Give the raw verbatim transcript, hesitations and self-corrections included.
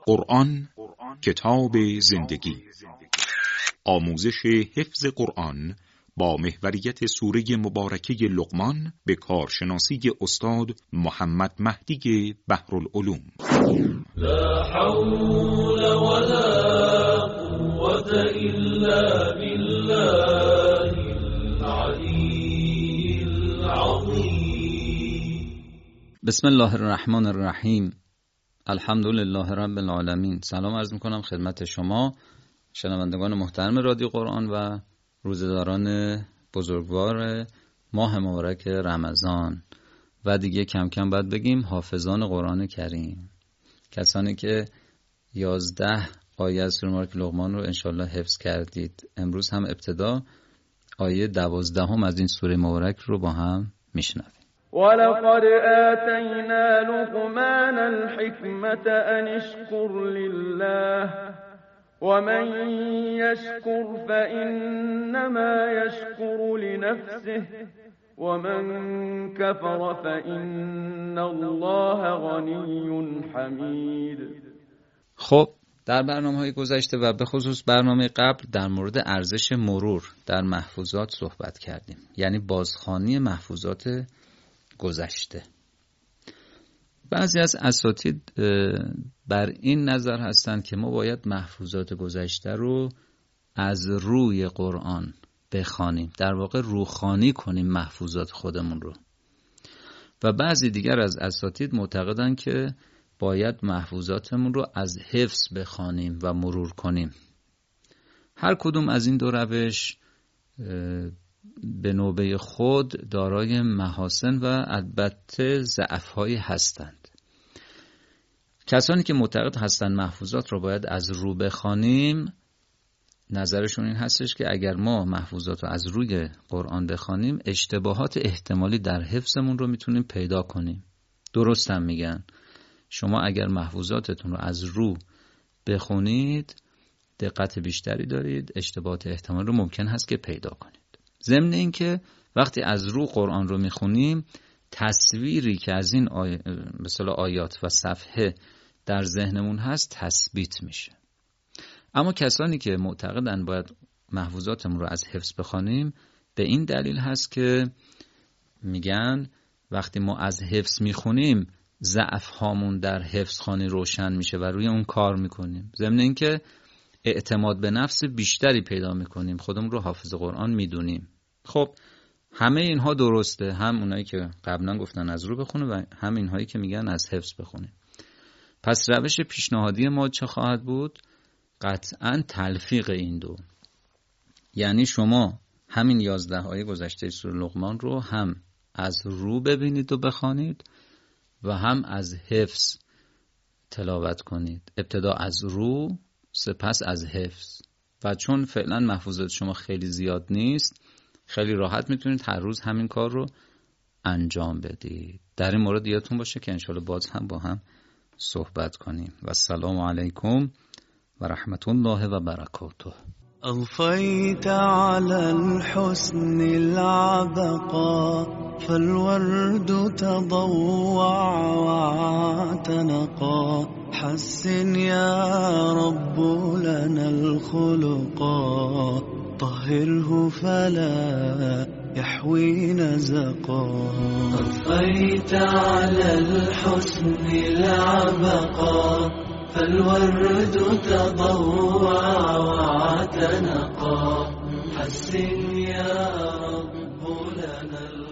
قرآن کتاب زندگی، آموزش حفظ قرآن با محوریت سوره مبارکه لقمان به کارشناسی استاد محمد مهدی بحرالعلوم. لا حول ولا قوة إلا بالله العلي العظيم. بسم الله الرحمن الرحیم. الحمد لله رب العالمین. سلام عرض میکنم خدمت شما شنوندگان محترم رادیو قرآن و روزه‌داران بزرگوار ماه مبارک رمضان و دیگه کم کم باید بگیم حافظان قرآن کریم، کسانی که یازده آیه از سوره مبارکه لقمان رو انشالله حفظ کردید. امروز هم ابتدا آیه دوازدهم از این سوره مبارک رو با هم میشنویم. ولقد آتینا لقمان الحکمة ان اشکر لله ومن يشكر فإنما يشكر لنفسه ومن كفر فإن الله غني حمید. خب در برنامه‌های گذشته و به خصوص برنامه قبل در مورد ارزش مرور در محفوظات صحبت کردیم، یعنی بازخوانی محفوظات گذشته. بعضی از اساتید بر این نظر هستند که ما باید محفوظات گذشته رو از روی قرآن بخوانیم، در واقع روخوانی کنیم محفوظات خودمون رو. و بعضی دیگر از اساتید معتقدند که باید محفوظاتمون رو از حفظ بخوانیم و مرور کنیم. هر کدوم از این دو روش به نوبه خود دارای محاسن و البته ضعف‌هایی هستند. کسانی که معتقد هستند محفوظات رو باید از رو بخوانیم، نظرشون این هستش که اگر ما محفوظات رو از روی قرآن بخوانیم اشتباهات احتمالی در حفظمون رو میتونیم پیدا کنیم. درست هم میگن. شما اگر محفوظاتتون رو از رو بخونید دقت بیشتری دارید، اشتباهات احتمالی رو ممکن هست که پیدا کنید. ضمن این که وقتی از رو قرآن رو میخونیم تصویری که از این آی... مثلا آیات و صفحه در ذهنمون هست تثبیت میشه. اما کسانی که معتقدن باید محفوظاتمون رو از حفظ بخوانیم به این دلیل هست که میگن وقتی ما از حفظ میخونیم ضعف هامون در حفظ خوانی روشن میشه و روی اون کار میکنیم. ضمن این که اعتماد به نفس بیشتری پیدا میکنیم، خودمون رو حافظ قرآن میدونیم. خب همه اینها درسته، هم اونایی که قبلا گفتن از رو بخونه و هم اینهایی که میگن از حفظ بخونه. پس روش پیشنهادی ما چه خواهد بود؟ قطعاً تلفیق این دو، یعنی شما همین یازده آیه گذشته سوره لقمان رو هم از رو ببینید و بخوانید و هم از حفظ تلاوت کنید. ابتدا از رو، سپس از حفظ. و چون فعلا محفوظات شما خیلی زیاد نیست، خیلی راحت میتونید هر روز همین کار رو انجام بدید. در این مورد یادتون باشه که انشالله باز هم با هم صحبت کنیم. و السلام علیکم و رحمت الله و برکاته. أضفيت على الحسن العبقى فالورد تضوع واعتنقا حسن يا رب لنا الخلقا طهره فلا يحوي نزقا أضفيت على الحسن العبقى فالورد تضوع واعتنقا حسن يا رب لنا